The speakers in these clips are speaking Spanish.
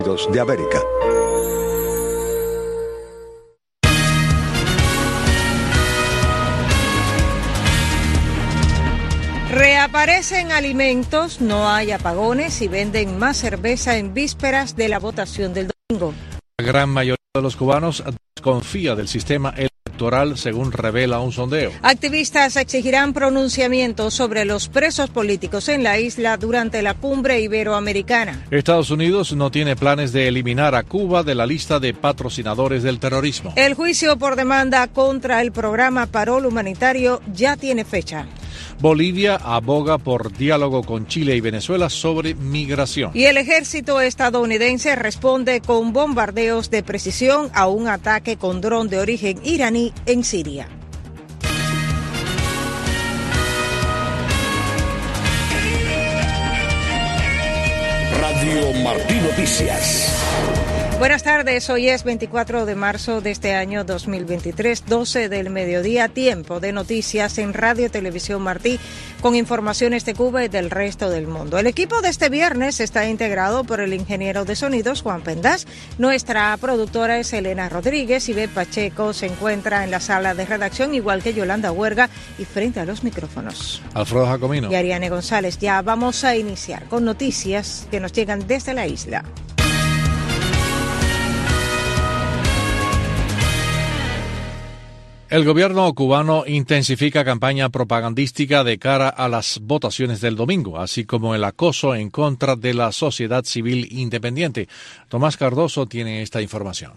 de América. Reaparecen alimentos, no hay apagones y venden más cerveza en vísperas de la votación del domingo. La gran mayoría de los cubanos desconfía del sistema electoral, según revela un sondeo. Activistas exigirán pronunciamientos sobre los presos políticos en la isla durante la cumbre iberoamericana. Estados Unidos no tiene planes de eliminar a Cuba de la lista de patrocinadores del terrorismo. El juicio por demanda contra el programa Parol Humanitario ya tiene fecha. Bolivia aboga por diálogo con Chile y Venezuela sobre migración. Y el ejército estadounidense responde con bombardeos de precisión a un ataque con dron de origen iraní en Siria. Radio Martí Noticias. Buenas tardes, hoy es 24 de marzo de este año 2023, 12 del mediodía, tiempo de noticias en Radio Televisión Martí, con informaciones de Cuba y del resto del mundo. El equipo de este viernes está integrado por el ingeniero de sonidos Juan Pendas, nuestra productora es Elena Rodríguez, y Ivette Pacheco se encuentra en la sala de redacción, igual que Yolanda Huerga, y frente a los micrófonos Alfredo Jacomino y Ariane González. Ya vamos a iniciar con noticias que nos llegan desde la isla. El gobierno cubano intensifica campaña propagandística de cara a las votaciones del domingo, así como el acoso en contra de la sociedad civil independiente. Tomás Cardoso tiene esta información.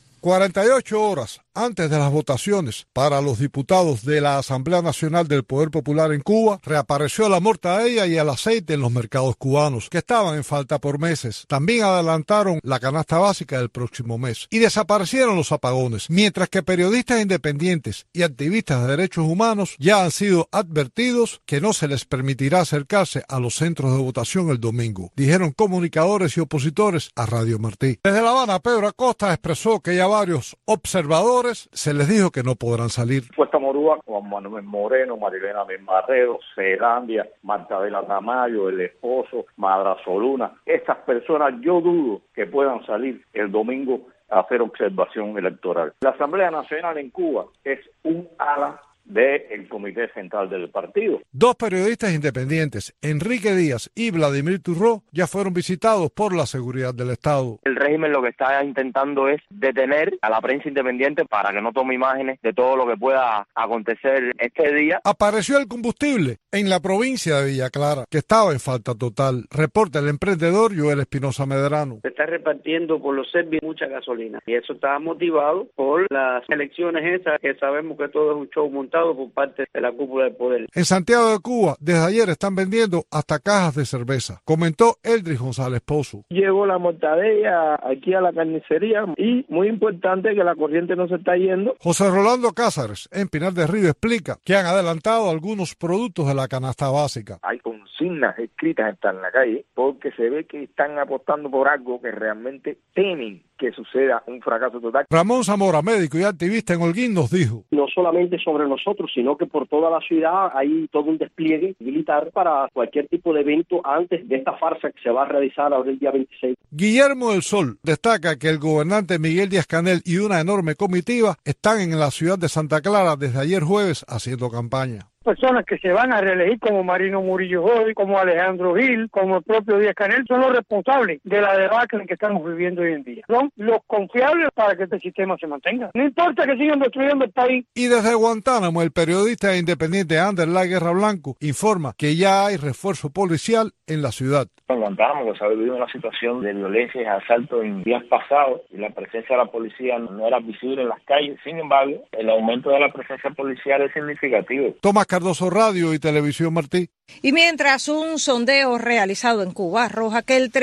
48 horas antes de las votaciones para los diputados de la Asamblea Nacional del Poder Popular en Cuba, reapareció la mortadella y el aceite en los mercados cubanos, que estaban en falta por meses. También adelantaron la canasta básica del próximo mes. Y desaparecieron los apagones, mientras que periodistas independientes y activistas de derechos humanos ya han sido advertidos que no se les permitirá acercarse a los centros de votación el domingo, dijeron comunicadores y opositores a Radio Martí. Desde La Habana, Pedro Acosta expresó que ya varios observadores se les dijo que no podrán salir. Puesta Morúa, Juan Manuel Moreno, Marilena Membarrero, Celandia, Martabela Tamayo, el esposo, Madra Soluna. Estas personas yo dudo que puedan salir el domingo a hacer observación electoral. La Asamblea Nacional en Cuba es un ala del Comité Central del partido. Dos periodistas independientes, Enrique Díaz y Vladimir Turró, ya fueron visitados por la seguridad del Estado. El régimen lo que está intentando es detener a la prensa independiente para que no tome imágenes de todo lo que pueda acontecer este día. Apareció el combustible en la provincia de Villa Clara, que estaba en falta total. Reporta el emprendedor Joel Espinosa Medrano. Se está repartiendo por los servis mucha gasolina y eso está motivado por las elecciones esas que sabemos que todo es un show montado por parte de la cúpula del poder. En Santiago de Cuba, desde ayer están vendiendo hasta cajas de cerveza, comentó Eldris González Pozo. Llegó la mortadella aquí a la carnicería y muy importante que la corriente no se está yendo. José Rolando Cázares, en Pinar del Río, explica que han adelantado algunos productos de la canasta básica. Hay consignas escritas en la calle porque se ve que están apostando por algo que realmente temen que suceda un fracaso total. Ramón Zamora, médico y activista en Holguín, nos dijo: no solamente sobre nosotros, sino que por toda la ciudad hay todo un despliegue militar para cualquier tipo de evento antes de esta farsa que se va a realizar ahora el día 26. Guillermo del Sol destaca que el gobernante Miguel Díaz-Canel y una enorme comitiva están en la ciudad de Santa Clara desde ayer jueves haciendo campaña. Personas que se van a reelegir como Marino Murillo Joy, como Alejandro Gil, como el propio Díaz-Canel, son los responsables de la debacle que estamos viviendo hoy en día. Son los confiables para que este sistema se mantenga. No importa que sigan destruyendo el país. Y desde Guantánamo, el periodista independiente Ander La Guerra Blanco informa que ya hay refuerzo policial en la ciudad. En Guantánamo, que se ha vivido una situación de violencia y asalto en días pasados y la presencia de la policía no era visible en las calles. Sin embargo, el aumento de la presencia policial es significativo. Tomás Cardoso, Radio y Televisión Martí. Y mientras un sondeo realizado en Cuba arroja que el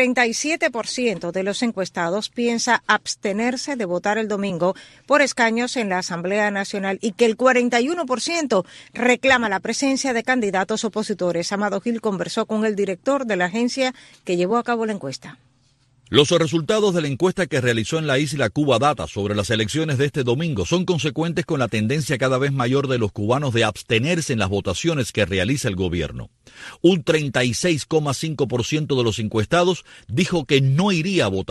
37% de los encuestados piensa abstenerse de votar el domingo por escaños en la Asamblea Nacional y que el 41% reclama la presencia de candidatos opositores. Amado Gil conversó con el director de la agencia que llevó a cabo la encuesta. Los resultados de la encuesta que realizó en la isla Cuba Data sobre las elecciones de este domingo son consecuentes con la tendencia cada vez mayor de los cubanos de abstenerse en las votaciones que realiza el gobierno. Un 36,5% de los encuestados dijo que no iría a votar,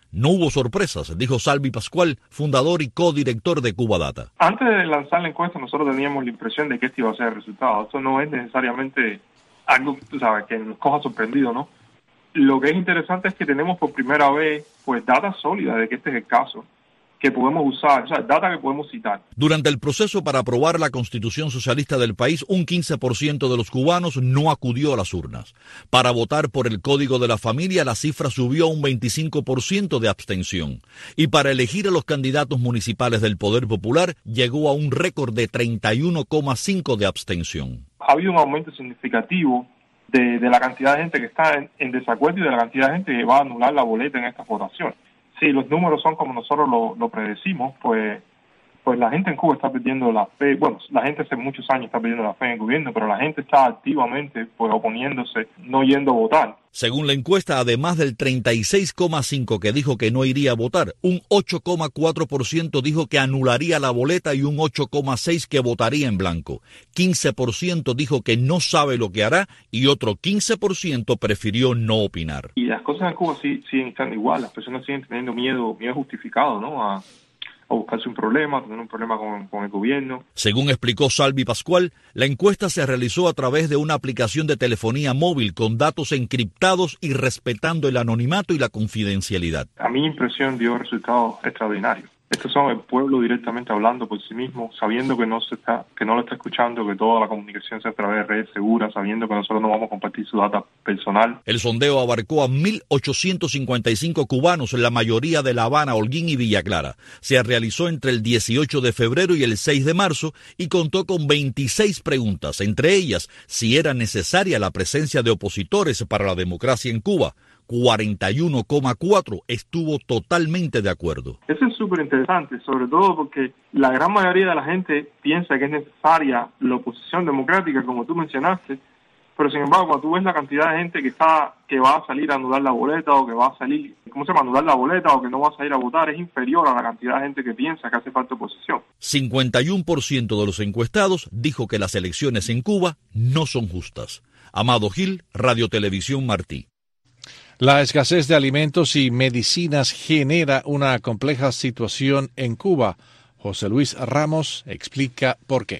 No hubo sorpresas, dijo Salvi Pascual, fundador y codirector de Cuba Data. Antes de lanzar la encuesta nosotros teníamos la impresión de que este iba a ser el resultado. Esto no es necesariamente algo, tú sabes, que nos coja sorprendido, ¿no? Lo que es interesante es que tenemos por primera vez pues data sólida de que este es el caso, que podemos usar, o sea, data que podemos citar. Durante el proceso para aprobar la Constitución Socialista del país, un 15% de los cubanos no acudió a las urnas. Para votar por el Código de la Familia, la cifra subió a un 25% de abstención. Y para elegir a los candidatos municipales del Poder Popular, llegó a un récord de 31,5% de abstención. Ha habido un aumento significativo de la cantidad de gente que está en desacuerdo y de la cantidad de gente que va a anular la boleta en esta votación. Si los números son como nosotros lo predecimos, pues la gente en Cuba está perdiendo la fe. Bueno, la gente hace muchos años está perdiendo la fe en el gobierno, pero la gente está activamente pues oponiéndose, no yendo a votar. Según la encuesta, además del 36,5% que dijo que no iría a votar, un 8,4% dijo que anularía la boleta y un 8,6% que votaría en blanco. 15% dijo que no sabe lo que hará y otro 15% prefirió no opinar. Y las cosas en Cuba siguen estando igual, las personas siguen teniendo miedo justificado, ¿no? A buscarse un problema, tener un problema con el gobierno. Según explicó Salvi Pascual, la encuesta se realizó a través de una aplicación de telefonía móvil con datos encriptados y respetando el anonimato y la confidencialidad. A mi impresión dio resultados extraordinarios. Estos son el pueblo directamente hablando por sí mismo, sabiendo que no lo está escuchando, que toda la comunicación sea a través de redes seguras, sabiendo que nosotros no vamos a compartir su data personal. El sondeo abarcó a 1.855 cubanos, la mayoría de La Habana, Holguín y Villa Clara. Se realizó entre el 18 de febrero y el 6 de marzo y contó con 26 preguntas, entre ellas si era necesaria la presencia de opositores para la democracia en Cuba. 41,4% estuvo totalmente de acuerdo. Eso es súper interesante, sobre todo porque la gran mayoría de la gente piensa que es necesaria la oposición democrática, como tú mencionaste, pero sin embargo, cuando tú ves la cantidad de gente que va a salir a anular la boleta o que va a salir, anular la boleta o que no va a salir a votar, es inferior a la cantidad de gente que piensa que hace falta oposición. 51% de los encuestados dijo que las elecciones en Cuba no son justas. Amado Gil, Radio Televisión Martí. La escasez de alimentos y medicinas genera una compleja situación en Cuba. José Luis Ramos explica por qué.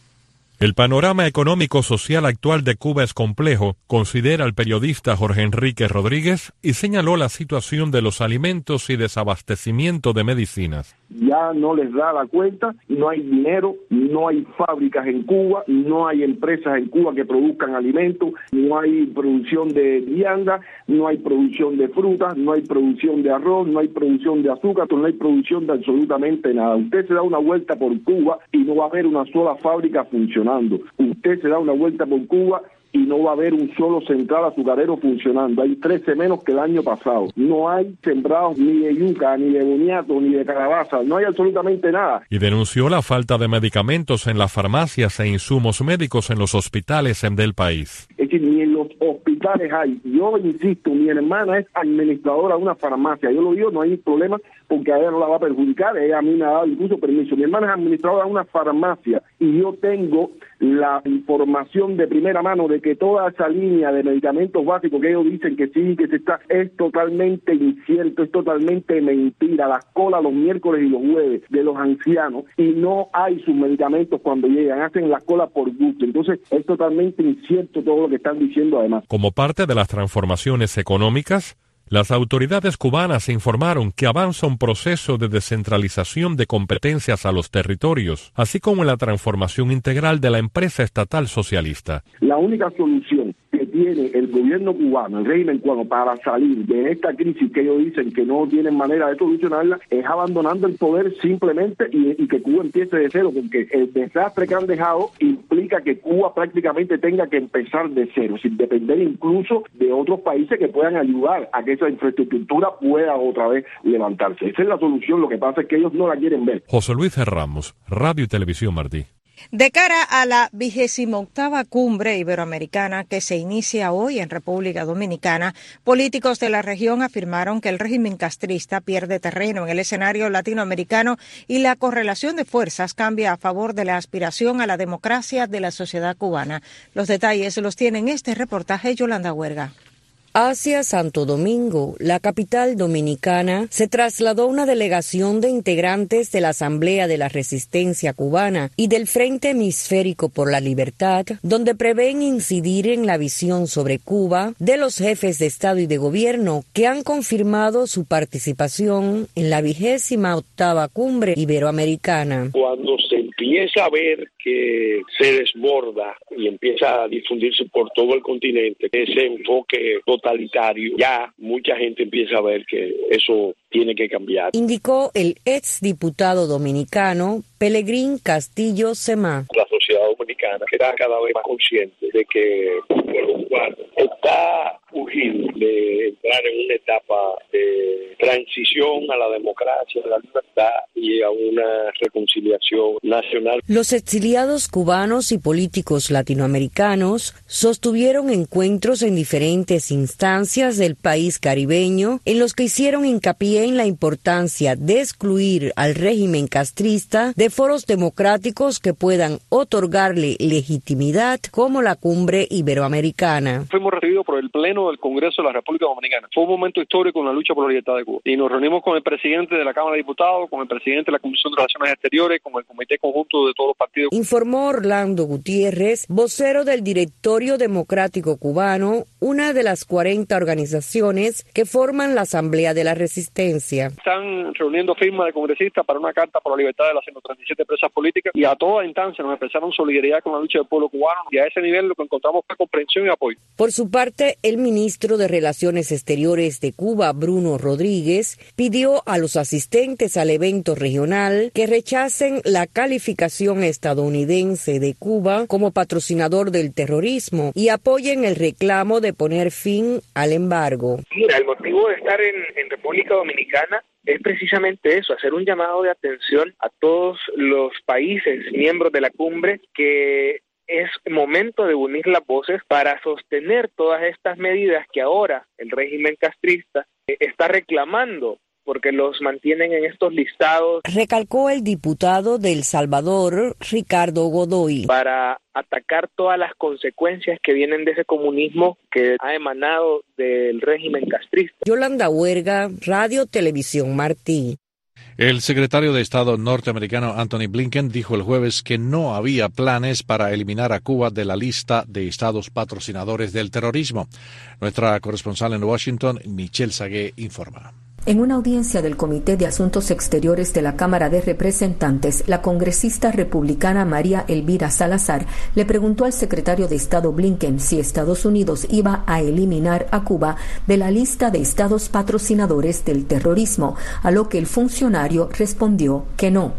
El panorama económico-social actual de Cuba es complejo, considera el periodista Jorge Enrique Rodríguez, y señaló la situación de los alimentos y desabastecimiento de medicinas. Ya no les da la cuenta, no hay dinero, no hay fábricas en Cuba, no hay empresas en Cuba que produzcan alimentos, no hay producción de vianda, no hay producción de frutas, no hay producción de arroz, no hay producción de azúcar, no hay producción de absolutamente nada. Usted se da una vuelta por Cuba y no va a haber una sola fábrica funcionando. Usted se da una vuelta por Cuba y no va a haber un solo central azucarero funcionando. Hay 13 menos que el año pasado. No hay sembrados ni de yuca, ni de boniato, ni de calabaza. No hay absolutamente nada. Y denunció la falta de medicamentos en las farmacias e insumos médicos en los hospitales del país. Es decir, ni en los hospitales hay. Yo insisto, mi hermana es administradora de una farmacia. Yo lo digo, no hay problema porque a ella no la va a perjudicar. Ella a mí me ha dado incluso permiso. Mi hermana es administradora de una farmacia y yo tengo la información de primera mano de que toda esa línea de medicamentos básicos que ellos dicen que sí, que se está, es totalmente incierto, es totalmente mentira. Las colas los miércoles y los jueves de los ancianos y no hay sus medicamentos cuando llegan, hacen las colas por gusto. Entonces es totalmente incierto todo lo que están diciendo además. Como parte de las transformaciones económicas, las autoridades cubanas informaron que avanza un proceso de descentralización de competencias a los territorios, así como la transformación integral de la empresa estatal socialista. La única solución que tiene el gobierno cubano, el régimen cubano, para salir de esta crisis que ellos dicen que no tienen manera de solucionarla, es abandonando el poder simplemente y que Cuba empiece de cero, porque el desastre que han dejado implica que Cuba prácticamente tenga que empezar de cero, sin depender incluso de otros países que puedan ayudar a que esa infraestructura pueda otra vez levantarse. Esa es la solución, lo que pasa es que ellos no la quieren ver. José Luis Ramos, Radio y Televisión Martí. De cara a la 28ª Cumbre Iberoamericana que se inicia hoy en República Dominicana, políticos de la región afirmaron que el régimen castrista pierde terreno en el escenario latinoamericano y la correlación de fuerzas cambia a favor de la aspiración a la democracia de la sociedad cubana. Los detalles los tiene en este reportaje Yolanda Huerga. Hacia Santo Domingo, la capital dominicana, se trasladó una delegación de integrantes de la Asamblea de la Resistencia Cubana y del Frente Hemisférico por la Libertad, donde prevén incidir en la visión sobre Cuba de los jefes de Estado y de Gobierno que han confirmado su participación en la 28ª Cumbre Iberoamericana. Cuando se empieza a ver que se desborda y empieza a difundirse por todo el continente ese enfoque totalitario, ya mucha gente empieza a ver que eso tiene que cambiar. Indicó el exdiputado dominicano Pelegrín Castillo Semá. La sociedad dominicana está cada vez más consciente de que Uruguay está urgido de entrar en una etapa de transición a la democracia, a la libertad y a una reconciliación nacional. Los exiliados cubanos y políticos latinoamericanos sostuvieron encuentros en diferentes instancias del país caribeño en los que hicieron hincapié en la importancia de excluir al régimen castrista de foros democráticos que puedan otorgarle legitimidad como la Cumbre Iberoamericana. Fuimos recibidos por el Pleno del Congreso de la República Dominicana. Fue un momento histórico en la lucha por la libertad de Cuba. Y nos reunimos con el presidente de la Cámara de Diputados, con el presidente de la Comisión de Relaciones Exteriores, con el Comité Conjunto de todos los partidos. Informó Orlando Gutiérrez, vocero del Directorio Democrático Cubano, una de las 40 organizaciones que forman la Asamblea de la Resistencia. Están reuniendo firmas de congresistas para una carta por la libertad de las 137 presas políticas y a toda instancia nos expresaron solidaridad con la lucha del pueblo cubano y a ese nivel lo que encontramos fue comprensión y apoyo. Por su parte, el ministro de Relaciones Exteriores de Cuba, Bruno Rodríguez, pidió a los asistentes al evento regional que rechacen la calificación estadounidense de Cuba como patrocinador del terrorismo y apoyen el reclamo de poner fin al embargo. Mira, el motivo de estar en República Dominicana es precisamente eso, hacer un llamado de atención a todos los países miembros de la cumbre que es momento de unir las voces para sostener todas estas medidas que ahora el régimen castrista está reclamando, porque los mantienen en estos listados. Recalcó el diputado de El Salvador, Ricardo Godoy. Para atacar todas las consecuencias que vienen de ese comunismo que ha emanado del régimen castrista. Yolanda Huerga, Radio Televisión Martí. El secretario de Estado norteamericano Anthony Blinken dijo el jueves que no había planes para eliminar a Cuba de la lista de estados patrocinadores del terrorismo. Nuestra corresponsal en Washington, Michelle Sagué, informa. En una audiencia del Comité de Asuntos Exteriores de la Cámara de Representantes, la congresista republicana María Elvira Salazar le preguntó al secretario de Estado Blinken si Estados Unidos iba a eliminar a Cuba de la lista de estados patrocinadores del terrorismo, a lo que el funcionario respondió que no.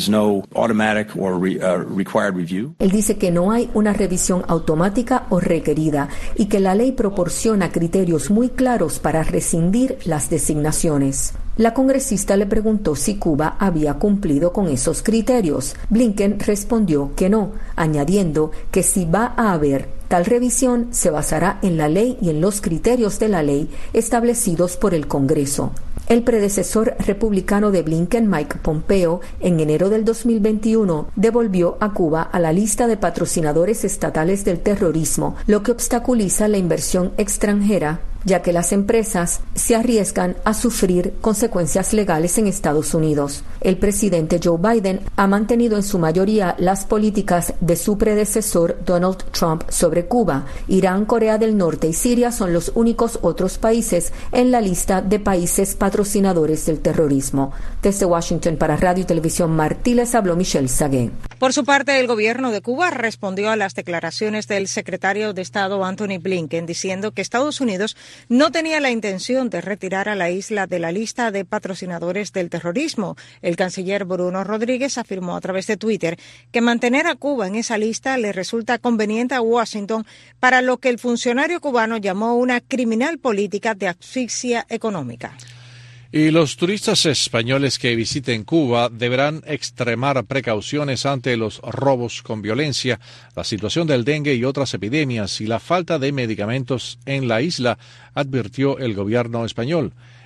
Él dice que no hay una revisión automática o requerida y que la ley proporciona criterios muy claros para rescindir las designaciones. La congresista le preguntó si Cuba había cumplido con esos criterios. Blinken respondió que no, añadiendo que si va a haber tal revisión se basará en la ley y en los criterios de la ley establecidos por el Congreso. El predecesor republicano de Blinken, Mike Pompeo, en enero del 2021, devolvió a Cuba a la lista de patrocinadores estatales del terrorismo, lo que obstaculiza la inversión extranjera, ya que las empresas se arriesgan a sufrir consecuencias legales en Estados Unidos. El presidente Joe Biden ha mantenido en su mayoría las políticas de su predecesor Donald Trump sobre Cuba. Irán, Corea del Norte y Siria son los únicos otros países en la lista de países patrocinadores del terrorismo. Desde Washington para Radio y Televisión Martí les habló Michelle Sagué. Por su parte, el gobierno de Cuba respondió a las declaraciones del secretario de Estado Anthony Blinken diciendo que Estados Unidos no tenía la intención de retirar a la isla de la lista de patrocinadores del terrorismo. El canciller Bruno Rodríguez afirmó a través de Twitter que mantener a Cuba en esa lista le resulta conveniente a Washington para lo que el funcionario cubano llamó una criminal política de asfixia económica. Y los turistas españoles que visiten Cuba deberán extremar precauciones ante los robos con violencia, la situación del dengue y otras epidemias y la falta de medicamentos en la isla, advirtió el gobierno español.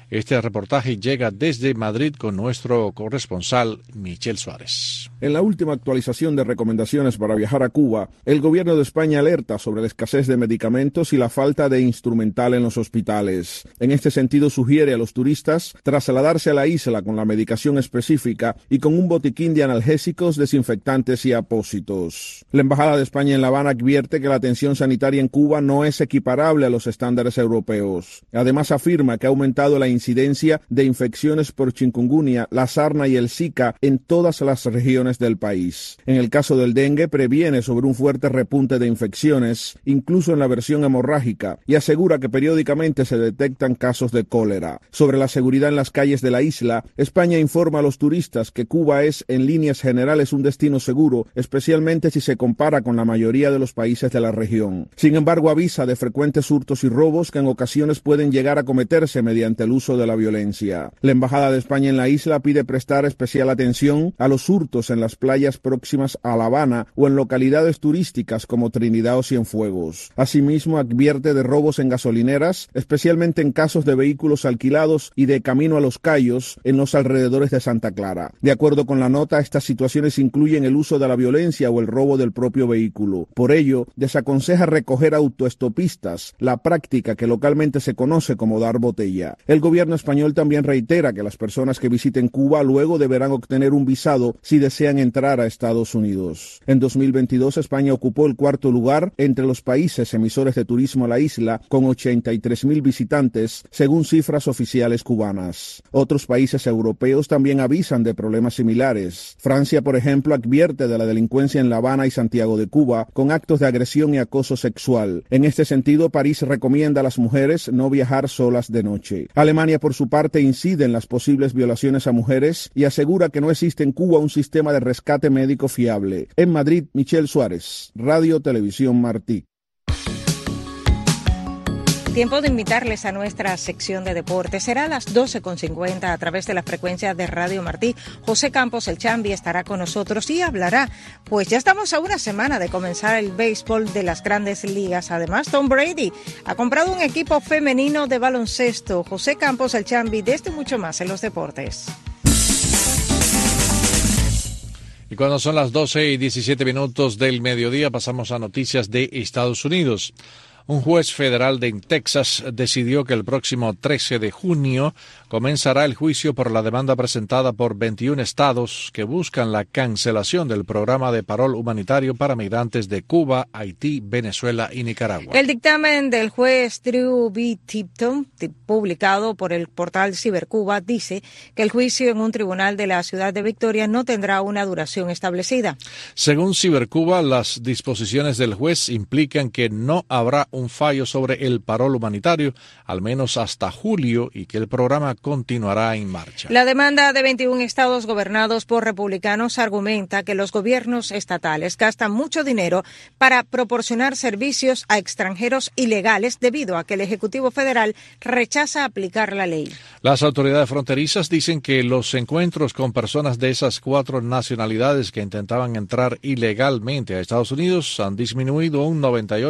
Este reportaje llega desde Madrid con nuestro corresponsal Michel Suárez. En la última actualización de recomendaciones para viajar a Cuba, el gobierno de España alerta sobre la escasez de medicamentos y la falta de instrumental en los hospitales. En este sentido, sugiere a los turistas trasladarse a la isla con la medicación específica y con un botiquín de analgésicos, desinfectantes y apósitos. La Embajada de España en La Habana advierte que la atención sanitaria en Cuba no es equiparable a los estándares europeos. Además, afirma que ha aumentado la incidencia de infecciones por chikungunya, la sarna y el Zika en todas las regiones del país. En el caso del dengue, previene sobre un fuerte repunte de infecciones, incluso en la versión hemorrágica, y asegura que periódicamente se detectan casos de cólera. Sobre la seguridad en las calles de la isla, España informa a los turistas que Cuba es, en líneas generales, un destino seguro, especialmente si se compara con la mayoría de los países de la región. Sin embargo, avisa de frecuentes hurtos y robos que en ocasiones pueden llegar a cometerse mediante el uso de la violencia. La Embajada de España en la isla pide prestar especial atención a los hurtos en las playas próximas a La Habana o en localidades turísticas como Trinidad o Cienfuegos. Asimismo, advierte de robos en gasolineras, especialmente en casos de vehículos alquilados y de camino a Los Cayos en los alrededores de Santa Clara. De acuerdo con la nota, estas situaciones incluyen el uso de la violencia o el robo del propio vehículo. Por ello, desaconseja recoger autoestopistas, la práctica que localmente se conoce como dar botella. El gobierno español también reitera que las personas que visiten Cuba luego deberán obtener un visado si desean entrar a Estados Unidos. En 2022, España ocupó el cuarto lugar entre los países emisores de turismo a la isla, con 83.000 visitantes, según cifras oficiales cubanas. Otros países europeos también avisan de problemas similares. Francia, por ejemplo, advierte de la delincuencia en La Habana y Santiago de Cuba, con actos de agresión y acoso sexual. En este sentido, París recomienda a las mujeres no viajar solas de noche. Alemania, por su parte, incide en las posibles violaciones a mujeres y asegura que no existe en Cuba un sistema de rescate médico fiable. En Madrid, Michel Suárez, Radio Televisión Martí. Tiempo de invitarles a nuestra sección de deportes. Será a las 12:50 a través de la frecuencia de Radio Martí. José Campos, el Chambi, estará con nosotros y hablará. Pues ya estamos a una semana de comenzar el béisbol de las Grandes Ligas. Además, Tom Brady ha comprado un equipo femenino de baloncesto. José Campos, el Chambi, de esto y mucho más en los deportes. Y cuando son las 12:17 del mediodía, pasamos a noticias de Estados Unidos. Un juez federal de Texas decidió que el próximo 13 de junio comenzará el juicio por la demanda presentada por 21 estados que buscan la cancelación del programa de parol humanitario para migrantes de Cuba, Haití, Venezuela y Nicaragua. El dictamen del juez Drew B. Tipton, publicado por el portal Cibercuba, dice que el juicio en un tribunal de la ciudad de Victoria no tendrá una duración establecida. Según Cibercuba, las disposiciones del juez implican que no habrá un fallo sobre el parol humanitario, al menos hasta julio, y que el programa continuará en marcha. La demanda de 21 estados gobernados por republicanos argumenta que los gobiernos estatales gastan mucho dinero para proporcionar servicios a extranjeros ilegales debido a que el Ejecutivo Federal rechaza aplicar la ley. Las autoridades fronterizas dicen que los encuentros con personas de esas 4 nacionalidades que intentaban entrar ilegalmente a Estados Unidos han disminuido un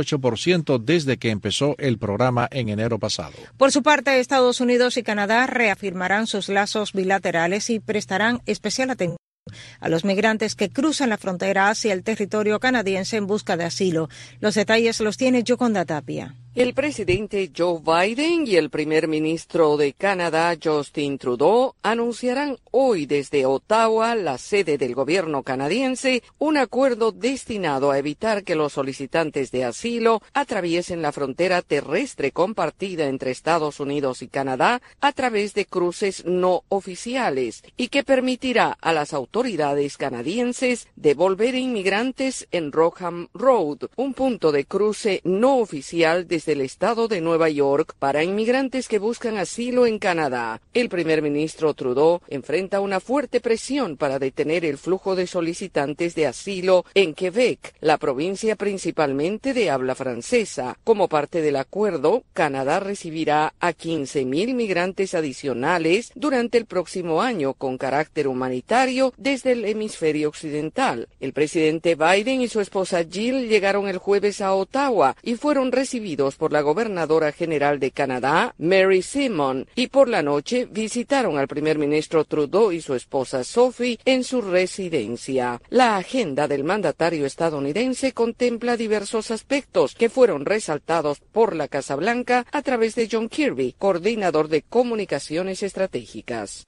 98% desde que empezó el programa en enero pasado. Por su parte, Estados Unidos y Canadá reafirmarán sus lazos bilaterales y prestarán especial atención a los migrantes que cruzan la frontera hacia el territorio canadiense en busca de asilo. Los detalles los tiene Yoconda Tapia. El presidente Joe Biden y el primer ministro de Canadá, Justin Trudeau, anunciarán hoy desde Ottawa, la sede del gobierno canadiense, un acuerdo destinado a evitar que los solicitantes de asilo atraviesen la frontera terrestre compartida entre Estados Unidos y Canadá a través de cruces no oficiales y que permitirá a las autoridades canadienses devolver inmigrantes en Rockham Road, un punto de cruce no oficial desde el estado de Nueva York para inmigrantes que buscan asilo en Canadá. El primer ministro Trudeau enfrenta una fuerte presión para detener el flujo de solicitantes de asilo en Quebec, la provincia principalmente de habla francesa. Como parte del acuerdo, Canadá recibirá a 15,000 migrantes adicionales durante el próximo año con carácter humanitario desde el hemisferio occidental. El presidente Biden y su esposa Jill llegaron el jueves a Ottawa y fueron recibidos por la gobernadora general de Canadá, Mary Simon, y por la noche visitaron al primer ministro Trudeau y su esposa Sophie en su residencia. La agenda del mandatario estadounidense contempla diversos aspectos que fueron resaltados por la Casa Blanca a través de John Kirby, coordinador de comunicaciones estratégicas.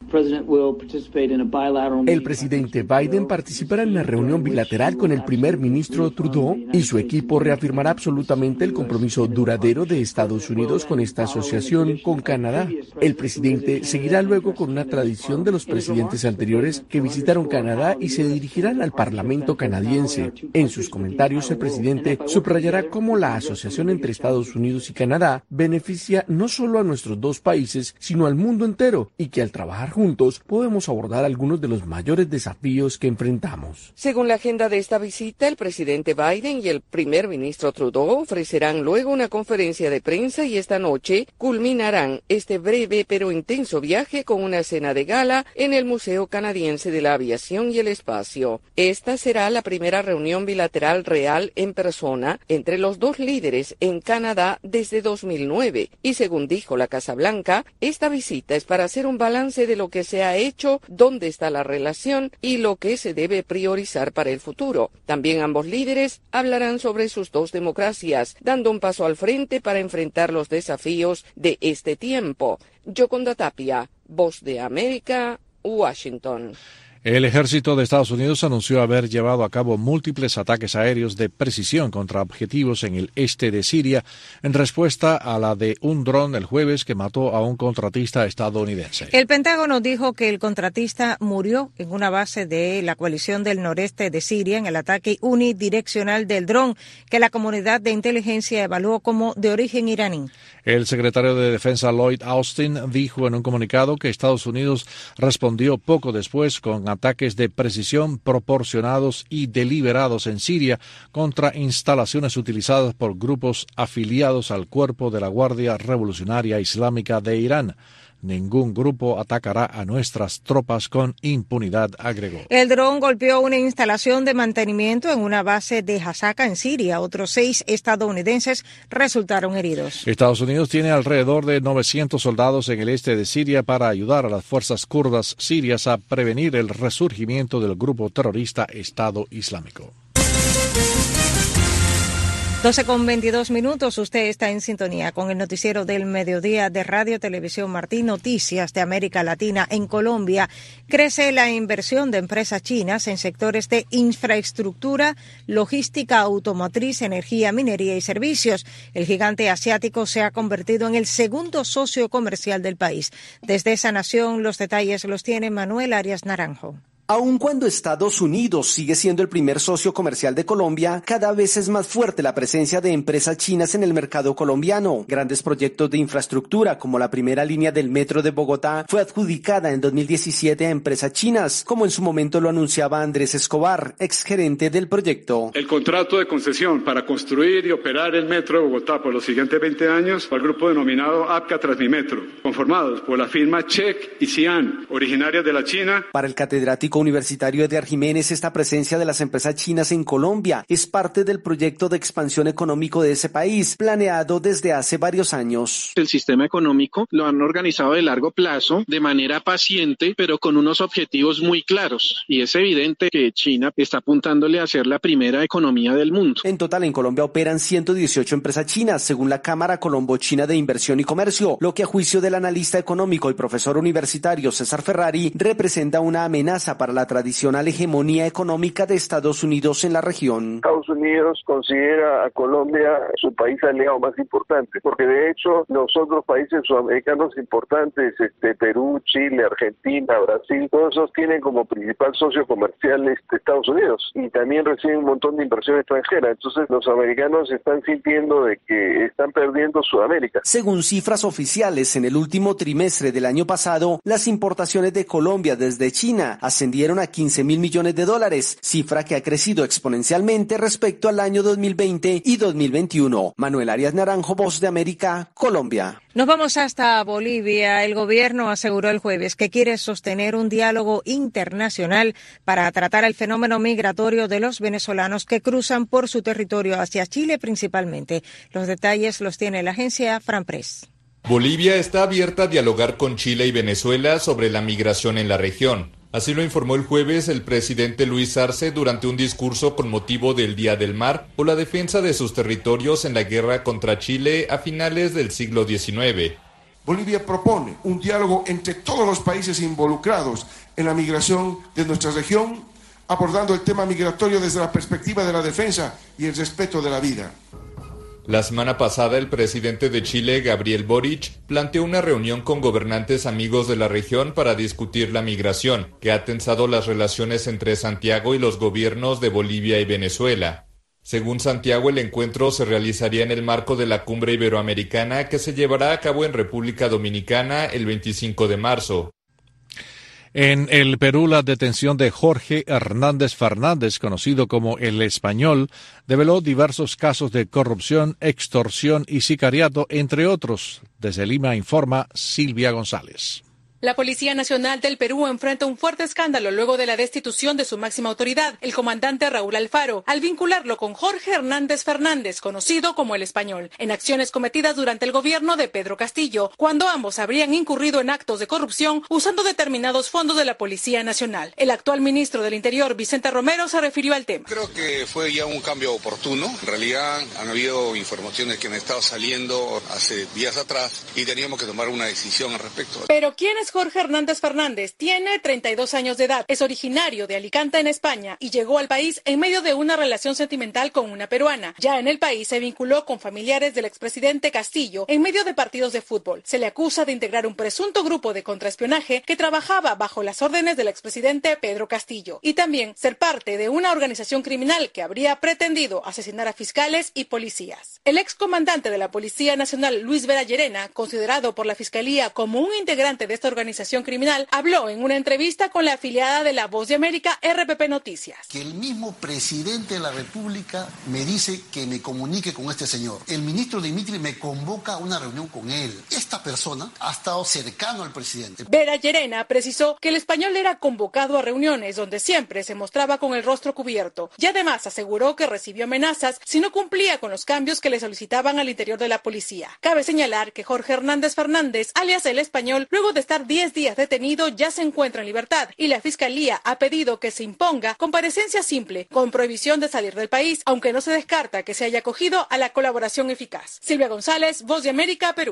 El presidente Biden participará en una reunión bilateral con el primer ministro Trudeau y su equipo reafirmará absolutamente el compromiso duradero de Estados Unidos con esta asociación con Canadá. El presidente seguirá luego con una tradición de los presidentes anteriores que visitaron Canadá y se dirigirán al Parlamento canadiense. En sus comentarios, el presidente subrayará cómo la asociación entre Estados Unidos y Canadá beneficia no solo a nuestros dos países, sino al mundo entero, y que al trabajar juntos podemos abordar algunos de los mayores desafíos que enfrentamos. Según la agenda de esta visita, el presidente Biden y el primer ministro Trudeau ofrecerán luego una conferencia de prensa y esta noche culminarán este breve pero intenso viaje con una cena de gala en el Museo Canadiense de la Aviación y el Espacio. Esta será la primera reunión bilateral real en persona entre los dos líderes en Canadá desde 2009 y según dijo la Casa Blanca, esta visita es para hacer un balance de lo que se ha hecho, dónde está la relación y lo que se debe priorizar para el futuro. También ambos líderes hablarán sobre sus dos democracias, dando un paso al frente para enfrentar los desafíos de este tiempo. Yoconda Tapia, Voz de América, Washington. El ejército de Estados Unidos anunció haber llevado a cabo múltiples ataques aéreos de precisión contra objetivos en el este de Siria en respuesta a la de un dron el jueves que mató a un contratista estadounidense. El Pentágono dijo que el contratista murió en una base de la coalición del noreste de Siria en el ataque unidireccional del dron que la comunidad de inteligencia evaluó como de origen iraní. El secretario de Defensa Lloyd Austin dijo en un comunicado que Estados Unidos respondió poco después con ataques de precisión proporcionados y deliberados en Siria contra instalaciones utilizadas por grupos afiliados al cuerpo de la Guardia Revolucionaria Islámica de Irán. Ningún grupo atacará a nuestras tropas con impunidad, agregó. El dron golpeó una instalación de mantenimiento en una base de Hasaka, en Siria. Otros 6 estadounidenses resultaron heridos. Estados Unidos tiene alrededor de 900 soldados en el este de Siria para ayudar a las fuerzas kurdas sirias a prevenir el resurgimiento del grupo terrorista Estado Islámico. 12:22. Usted está en sintonía con el noticiero del mediodía de Radio Televisión Martí. Noticias de América Latina. En Colombia crece la inversión de empresas chinas en sectores de infraestructura, logística automotriz, energía, minería y servicios. El gigante asiático se ha convertido en el segundo socio comercial del país. Desde esa nación, los detalles los tiene Manuel Arias Naranjo. Aun cuando Estados Unidos sigue siendo el primer socio comercial de Colombia, cada vez es más fuerte la presencia de empresas chinas en el mercado colombiano. Grandes proyectos de infraestructura, como la primera línea del metro de Bogotá, fue adjudicada en 2017 a empresas chinas, como en su momento lo anunciaba Andrés Escobar, exgerente del proyecto. El contrato de concesión para construir y operar el metro de Bogotá por los siguientes 20 años fue al grupo denominado APCA Transmimetro, conformados por la firma Check y Xi'an, originarias de la China. Para el catedrático universitario Edgar Jiménez, esta presencia de las empresas chinas en Colombia es parte del proyecto de expansión económico de ese país, planeado desde hace varios años. El sistema económico lo han organizado de largo plazo, de manera paciente, pero con unos objetivos muy claros. Y es evidente que China está apuntándole a ser la primera economía del mundo. En total, en Colombia operan 118 empresas chinas, según la Cámara Colombo-China de Inversión y Comercio, lo que a juicio del analista económico y profesor universitario César Ferrari representa una amenaza para la tradicional hegemonía económica de Estados Unidos en la región. Estados Unidos considera a Colombia su país aliado más importante, porque de hecho los otros países sudamericanos importantes, Perú, Chile, Argentina, Brasil, todos esos tienen como principal socio comercial Estados Unidos y también reciben un montón de inversión extranjera. Entonces los americanos están sintiendo de que están perdiendo Sudamérica. Según cifras oficiales, en el último trimestre del año pasado, las importaciones de Colombia desde China ascendieron ascendieron a $15.000 millones, cifra que ha crecido exponencialmente respecto al año 2020 y 2021. Manuel Arias Naranjo, Voz de América, Colombia. Nos vamos hasta Bolivia. El gobierno aseguró el jueves que quiere sostener un diálogo internacional para tratar el fenómeno migratorio de los venezolanos que cruzan por su territorio hacia Chile principalmente. Los detalles los tiene la agencia Franpress. Bolivia está abierta a dialogar con Chile y Venezuela sobre la migración en la región. Así lo informó el jueves el presidente Luis Arce durante un discurso con motivo del Día del Mar o la defensa de sus territorios en la guerra contra Chile a finales del siglo XIX. Bolivia propone un diálogo entre todos los países involucrados en la migración de nuestra región, abordando el tema migratorio desde la perspectiva de la defensa y el respeto de la vida. La semana pasada, el presidente de Chile, Gabriel Boric, planteó una reunión con gobernantes amigos de la región para discutir la migración, que ha tensado las relaciones entre Santiago y los gobiernos de Bolivia y Venezuela. Según Santiago, el encuentro se realizaría en el marco de la Cumbre Iberoamericana que se llevará a cabo en República Dominicana el 25 de marzo. En el Perú, la detención de Jorge Hernández Fernández, conocido como El Español, develó diversos casos de corrupción, extorsión y sicariato, entre otros. Desde Lima informa Silvia González. La Policía Nacional del Perú enfrenta un fuerte escándalo luego de la destitución de su máxima autoridad, el comandante Raúl Alfaro, al vincularlo con Jorge Hernández Fernández, conocido como El Español, en acciones cometidas durante el gobierno de Pedro Castillo, cuando ambos habrían incurrido en actos de corrupción usando determinados fondos de la Policía Nacional. El actual ministro del Interior, Vicente Romero, se refirió al tema. Creo que fue ya un cambio oportuno. En realidad han habido informaciones que han estado saliendo hace días atrás y teníamos que tomar una decisión al respecto. Pero ¿quién es Jorge Hernández Fernández? Tiene 32 años de edad, es originario de Alicante, en España, y llegó al país en medio de una relación sentimental con una peruana. Ya en el país se vinculó con familiares del expresidente Castillo en medio de partidos de fútbol. Se le acusa de integrar un presunto grupo de contraespionaje que trabajaba bajo las órdenes del expresidente Pedro Castillo, y también ser parte de una organización criminal que habría pretendido asesinar a fiscales y policías. El excomandante de la Policía Nacional, Luis Vera Llerena, considerado por la Fiscalía como un integrante de esta organización criminal, habló en una entrevista con la afiliada de La Voz de América, RPP Noticias. Que el mismo presidente de la República me dice que me comunique con este señor. El ministro Dimitri me convoca a una reunión con él. Esta persona ha estado cercano al presidente. Vera Llerena precisó que El Español era convocado a reuniones donde siempre se mostraba con el rostro cubierto, y además aseguró que recibió amenazas si no cumplía con los cambios que le solicitaban al interior de la policía. Cabe señalar que Jorge Hernández Fernández, alias El Español, luego de estar 10 días detenido, ya se encuentra en libertad, y la Fiscalía ha pedido que se imponga comparecencia simple, con prohibición de salir del país, aunque no se descarta que se haya acogido a la colaboración eficaz. Silvia González, Voz de América, Perú.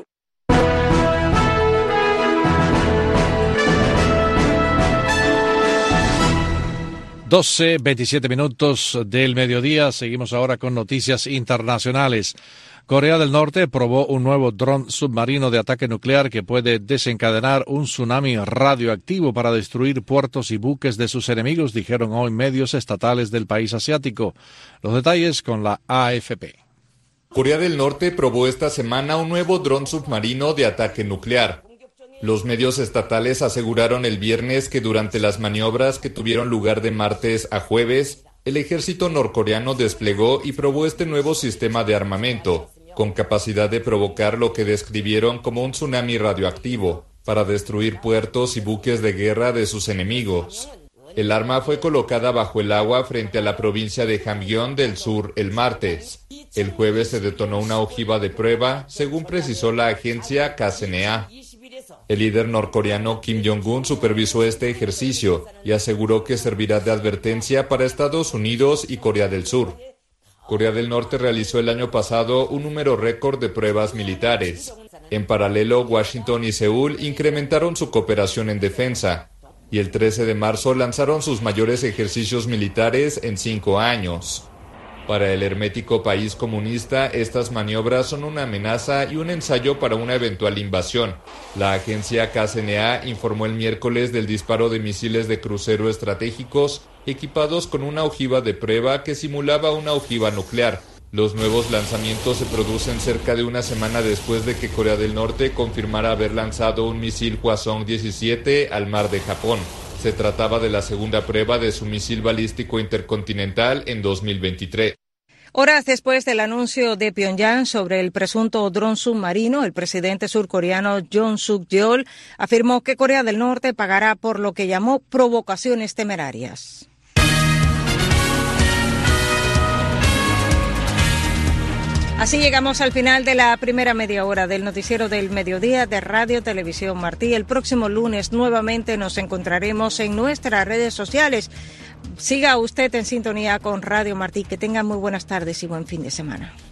12:27 del mediodía. Seguimos ahora con noticias internacionales. Corea del Norte probó un nuevo dron submarino de ataque nuclear que puede desencadenar un tsunami radioactivo para destruir puertos y buques de sus enemigos, dijeron hoy medios estatales del país asiático. Los detalles con la AFP. Corea del Norte probó esta semana un nuevo dron submarino de ataque nuclear. Los medios estatales aseguraron el viernes que durante las maniobras que tuvieron lugar de martes a jueves, el ejército norcoreano desplegó y probó este nuevo sistema de armamento, con capacidad de provocar lo que describieron como un tsunami radioactivo, para destruir puertos y buques de guerra de sus enemigos. El arma fue colocada bajo el agua frente a la provincia de Hamgyong del sur el martes. El jueves se detonó una ojiva de prueba, según precisó la agencia KCNA. El líder norcoreano Kim Jong-un supervisó este ejercicio y aseguró que servirá de advertencia para Estados Unidos y Corea del Sur. Corea del Norte realizó el año pasado un número récord de pruebas militares. En paralelo, Washington y Seúl incrementaron su cooperación en defensa, y el 13 de marzo lanzaron sus mayores ejercicios militares en 5 años. Para el hermético país comunista, estas maniobras son una amenaza y un ensayo para una eventual invasión. La agencia KCNA informó el miércoles del disparo de misiles de crucero estratégicos equipados con una ojiva de prueba que simulaba una ojiva nuclear. Los nuevos lanzamientos se producen cerca de una semana después de que Corea del Norte confirmara haber lanzado un misil Hwasong-17 al mar de Japón. Se trataba de la segunda prueba de su misil balístico intercontinental en 2023. Horas después del anuncio de Pyongyang sobre el presunto dron submarino, el presidente surcoreano Yoon Suk-yeol afirmó que Corea del Norte pagará por lo que llamó provocaciones temerarias. Así llegamos al final de la primera media hora del noticiero del mediodía de Radio Televisión Martí. El próximo lunes nuevamente nos encontraremos en nuestras redes sociales. Siga usted en sintonía con Radio Martí. Que tenga muy buenas tardes y buen fin de semana.